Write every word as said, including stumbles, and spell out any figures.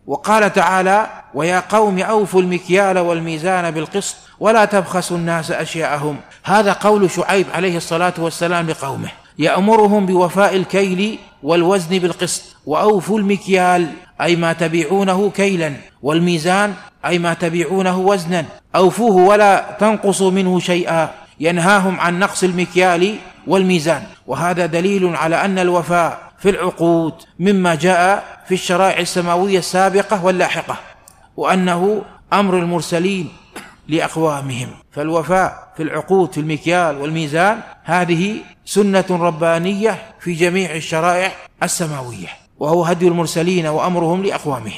وقال تعالى: ويا قوم أوفوا المكيال والميزان بالقسط ولا تبخسوا الناس أشياءهم. هذا قول شعيب عليه الصلاة والسلام لقومه، يأمرهم بوفاء الكيل والوزن بالقسط. وأوفوا المكيال أي ما تبيعونه كيلا، والميزان أي ما تبيعونه وزنا، أوفوه ولا تنقصوا منه شيئا. ينهاهم عن نقص المكيال والميزان. وهذا دليل على أن الوفاء في العقود مما جاء في الشرائع السماوية السابقة واللاحقة، وأنه أمر المرسلين لأقوامهم. فالوفاء في العقود في المكيال والميزان هذه سنة ربانية في جميع الشرائع السماوية، وهو هدي المرسلين وأمرهم لأقوامهم.